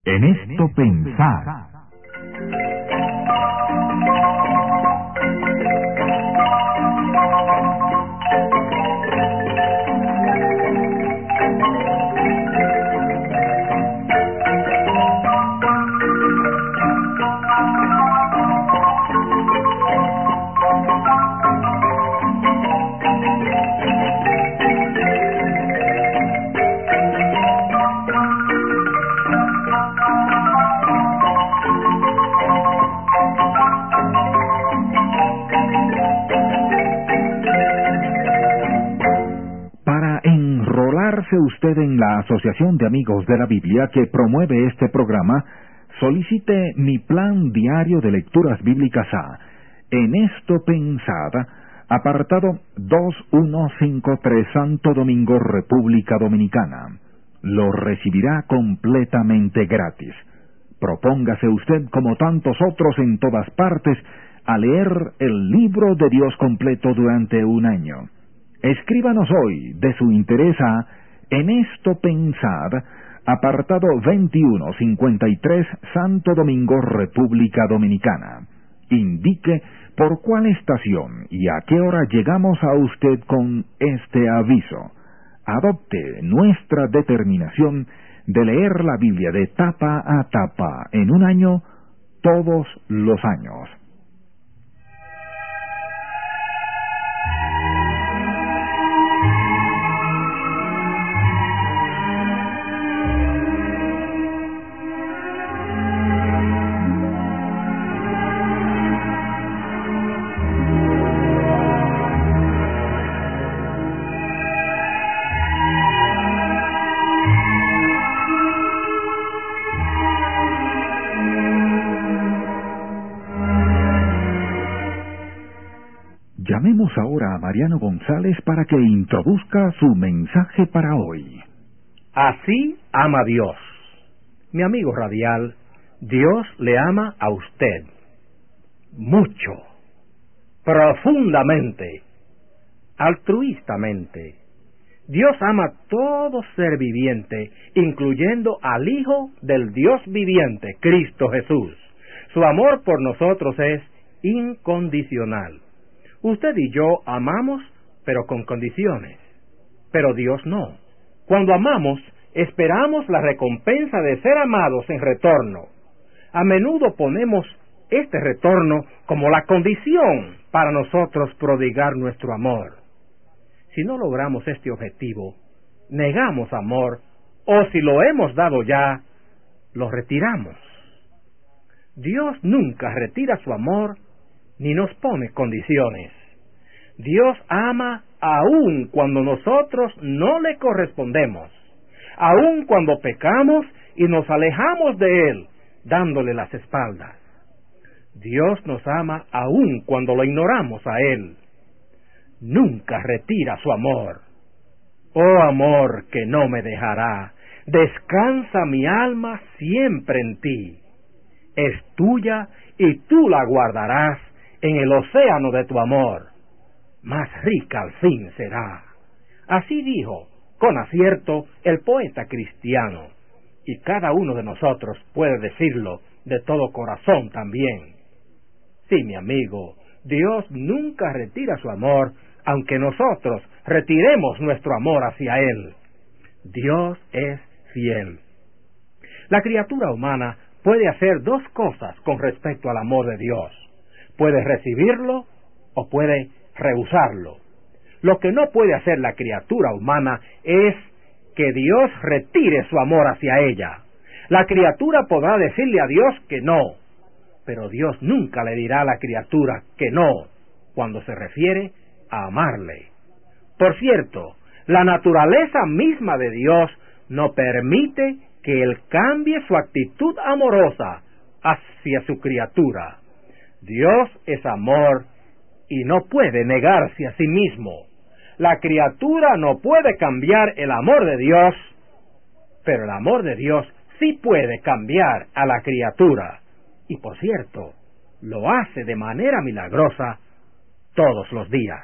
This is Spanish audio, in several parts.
En esto pensar. Usted en la Asociación de Amigos de la Biblia que promueve este programa, solicite mi plan diario de lecturas bíblicas a En esto pensad, apartado 2153, Santo Domingo, República Dominicana. Lo recibirá completamente gratis. Propóngase usted, como tantos otros en todas partes, a leer el libro de Dios completo durante un año. Escríbanos hoy de su interés a En esto pensad, apartado 2153, Santo Domingo, República Dominicana. Indique por cuál estación y a qué hora llegamos a usted con este aviso. Adopte nuestra determinación de leer la Biblia de tapa a tapa en un año, todos los años. Llamemos ahora a Mariano González para que introduzca su mensaje para hoy. Así ama Dios. Mi amigo radial, Dios le ama a usted. Mucho. Profundamente. Altruistamente. Dios ama todo ser viviente, incluyendo al Hijo del Dios viviente, Cristo Jesús. Su amor por nosotros es incondicional. Usted y yo amamos, pero con condiciones. Pero Dios no. Cuando amamos, esperamos la recompensa de ser amados en retorno. A menudo ponemos este retorno como la condición para nosotros prodigar nuestro amor. Si no logramos este objetivo, negamos amor, o si lo hemos dado ya, lo retiramos. Dios nunca retira su amor ni nos pone condiciones. Dios ama aun cuando nosotros no le correspondemos, aun cuando pecamos y nos alejamos de Él, dándole las espaldas. Dios nos ama aun cuando lo ignoramos a Él. Nunca retira su amor. Oh amor que no me dejará, descansa mi alma siempre en ti. Es tuya y tú la guardarás en el océano de tu amor. Más rica al fin será. Así dijo, con acierto, el poeta cristiano, y cada uno de nosotros puede decirlo de todo corazón también. Sí, mi amigo, Dios nunca retira su amor, aunque nosotros retiremos nuestro amor hacia Él. Dios es fiel. La criatura humana puede hacer dos cosas con respecto al amor de Dios. Puede recibirlo o puede rehusarlo. Lo que no puede hacer la criatura humana es que Dios retire su amor hacia ella. La criatura podrá decirle a Dios que no, pero Dios nunca le dirá a la criatura que no, cuando se refiere a amarle. Por cierto, la naturaleza misma de Dios no permite que Él cambie su actitud amorosa hacia su criatura. Dios es amor y no puede negarse a sí mismo. La criatura no puede cambiar el amor de Dios, pero el amor de Dios sí puede cambiar a la criatura. Y por cierto, lo hace de manera milagrosa todos los días.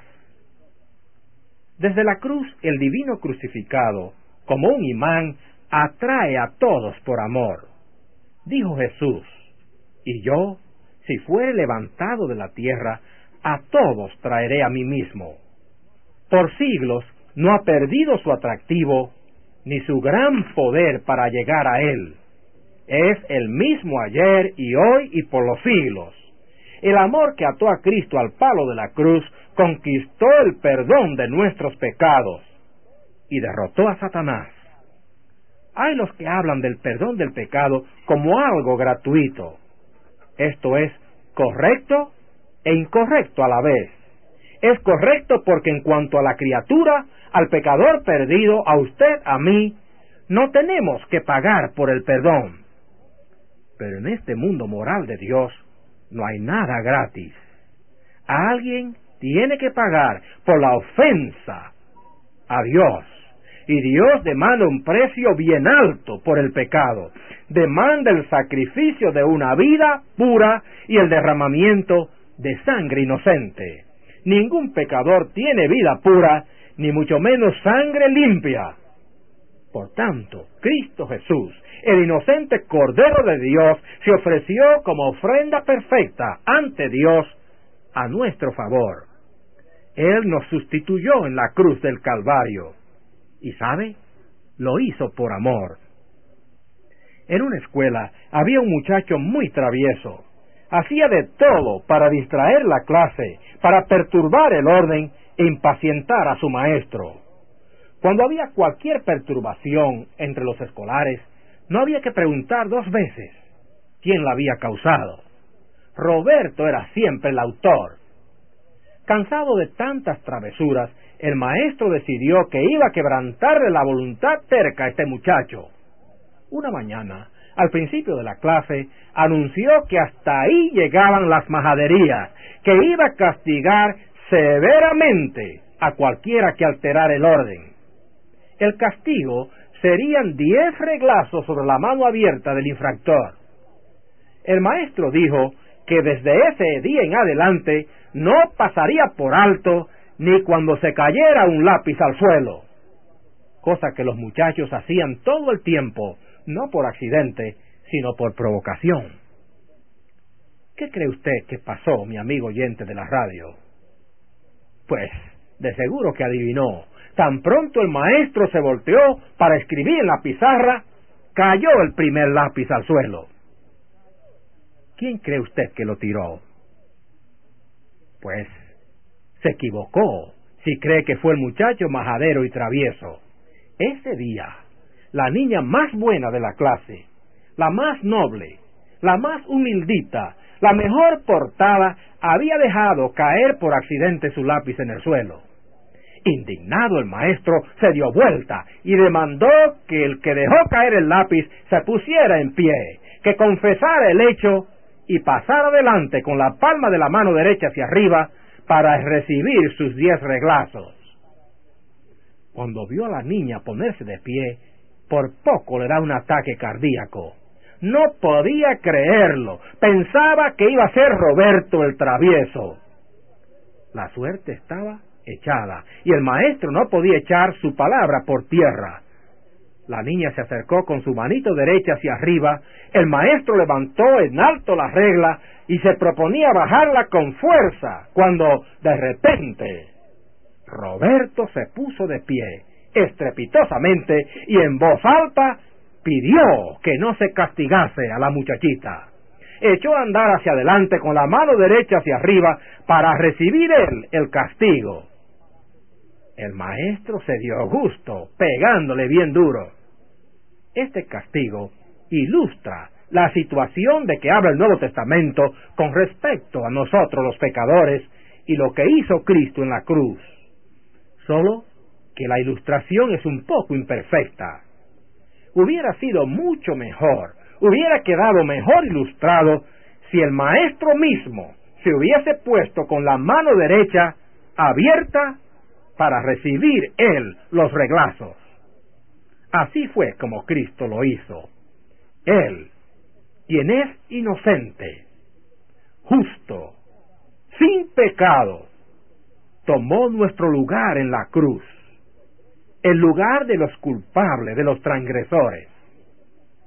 Desde la cruz, el divino crucificado, como un imán, atrae a todos por amor. Dijo Jesús: y yo, si fuere levantado de la tierra, a todos traeré a mí mismo. Por siglos no ha perdido su atractivo, ni su gran poder para llegar a él. Es el mismo ayer y hoy y por los siglos. El amor que ató a Cristo al palo de la cruz conquistó el perdón de nuestros pecados y derrotó a Satanás. Hay los que hablan del perdón del pecado como algo gratuito. Esto es correcto e incorrecto a la vez. Es correcto porque en cuanto a la criatura, al pecador perdido, a usted, a mí, no tenemos que pagar por el perdón. Pero en este mundo moral de Dios no hay nada gratis. Alguien tiene que pagar por la ofensa a Dios. Y Dios demanda un precio bien alto por el pecado. Demanda el sacrificio de una vida pura y el derramamiento de sangre inocente. Ningún pecador tiene vida pura, ni mucho menos sangre limpia. Por tanto, Cristo Jesús, el inocente Cordero de Dios, se ofreció como ofrenda perfecta ante Dios a nuestro favor. Él nos sustituyó en la cruz del Calvario. ¿Y sabe? Lo hizo por amor. En una escuela había un muchacho muy travieso. Hacía de todo para distraer la clase, para perturbar el orden e impacientar a su maestro. Cuando había cualquier perturbación entre los escolares, no había que preguntar dos veces quién la había causado. Roberto era siempre el autor. Cansado de tantas travesuras, el maestro decidió que iba a quebrantarle la voluntad terca a este muchacho. Una mañana, al principio de la clase, anunció que hasta ahí llegaban las majaderías, que iba a castigar severamente a cualquiera que alterara el orden. El castigo serían 10 reglazos sobre la mano abierta del infractor. El maestro dijo que desde ese día en adelante no pasaría por alto ni cuando se cayera un lápiz al suelo, cosa que los muchachos hacían todo el tiempo, no por accidente, sino por provocación. ¿Qué cree usted que pasó, mi amigo oyente de la radio? Pues, de seguro que adivinó. Tan pronto el maestro se volteó para escribir en la pizarra, cayó el primer lápiz al suelo. ¿Quién cree usted que lo tiró? Pues, se equivocó si cree que fue el muchacho majadero y travieso. Ese día, la niña más buena de la clase, la más noble, la más humildita, la mejor portada, había dejado caer por accidente su lápiz en el suelo. Indignado, el maestro se dio vuelta y demandó que el que dejó caer el lápiz se pusiera en pie, que confesara el hecho y pasara adelante con la palma de la mano derecha hacia arriba para recibir sus 10 reglazos. Cuando vio a la niña ponerse de pie, por poco le da un ataque cardíaco. No podía creerlo. Pensaba que iba a ser Roberto el travieso. La suerte estaba echada y el maestro no podía echar su palabra por tierra. La niña se acercó con su manito derecha hacia arriba. El maestro levantó en alto la regla y se proponía bajarla con fuerza, cuando de repente Roberto se puso de pie estrepitosamente y en voz alta pidió que no se castigase a la muchachita. Echó a andar hacia adelante con la mano derecha hacia arriba para recibir él el castigo. El maestro se dio gusto pegándole bien duro. Este castigo ilustra la situación de que habla el Nuevo Testamento con respecto a nosotros los pecadores y lo que hizo Cristo en la cruz. Solo que la ilustración es un poco imperfecta. Hubiera sido mucho mejor, hubiera quedado mejor ilustrado si el maestro mismo se hubiese puesto con la mano derecha abierta para recibir él los reglazos. Así fue como Cristo lo hizo. Él, quien es inocente, justo, sin pecado, tomó nuestro lugar en la cruz, el lugar de los culpables, de los transgresores.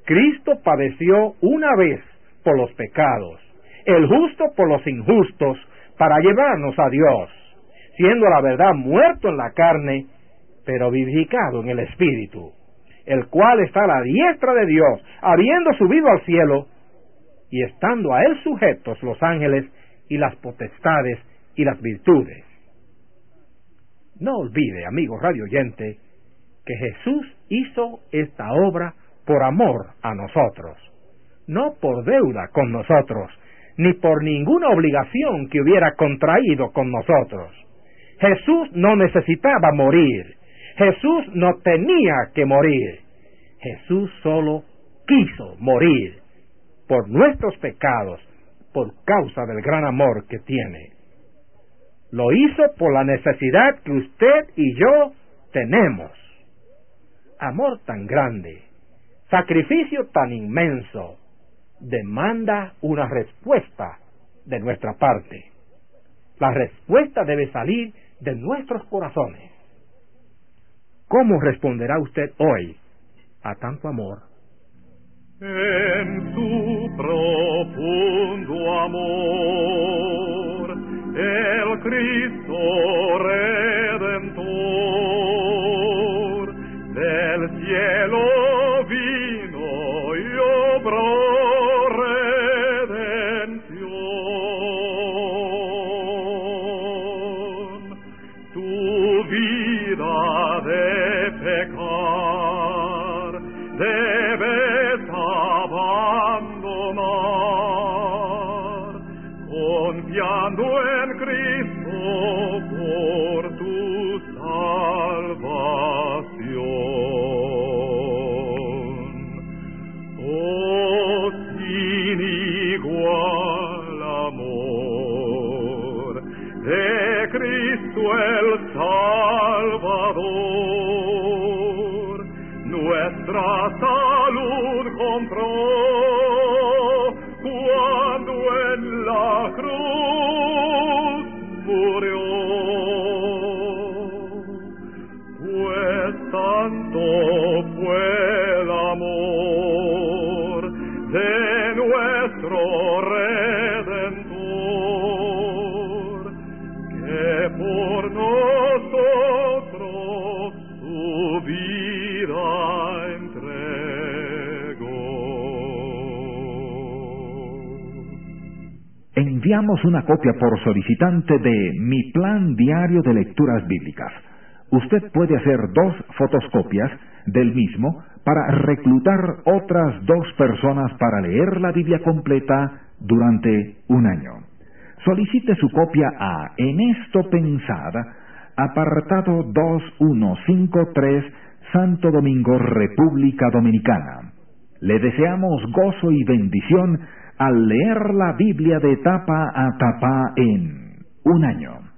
Cristo padeció una vez por los pecados, el justo por los injustos, para llevarnos a Dios, siendo a la verdad muerto en la carne, pero vivificado en el Espíritu, el cual está a la diestra de Dios, habiendo subido al cielo, y estando a él sujetos los ángeles y las potestades y las virtudes. No olvide, amigo radio oyente, que Jesús hizo esta obra por amor a nosotros, no por deuda con nosotros, ni por ninguna obligación que hubiera contraído con nosotros. Jesús no necesitaba morir, Jesús no tenía que morir, Jesús solo quiso morir por nuestros pecados, por causa del gran amor que tiene. Lo hizo por la necesidad que usted y yo tenemos. Amor tan grande, sacrificio tan inmenso, demanda una respuesta de nuestra parte. La respuesta debe salir de nuestros corazones. ¿Cómo responderá usted hoy a tanto amor? En su profundo amor, el Cristo Redentor del cielo vino y obró redención. Tu vida de pecar debes abandonar, confiando en Cristo por tu salvación. Oh, sin igual amor de Cristo el Salvador, nuestra salud compró cuando en la cruz murió. Pues tanto fue el amor de nuestro Redentor, que por nosotros su vida entregó. Enviamos una copia por solicitante de Mi Plan Diario de Lecturas Bíblicas. Usted puede hacer 2 fotocopias del mismo para reclutar otras 2 personas para leer la Biblia completa durante un año. Solicite su copia a En Esto Pensada, apartado 2153, Santo Domingo, República Dominicana. Le deseamos gozo y bendición al leer la Biblia de tapa a tapa en un año.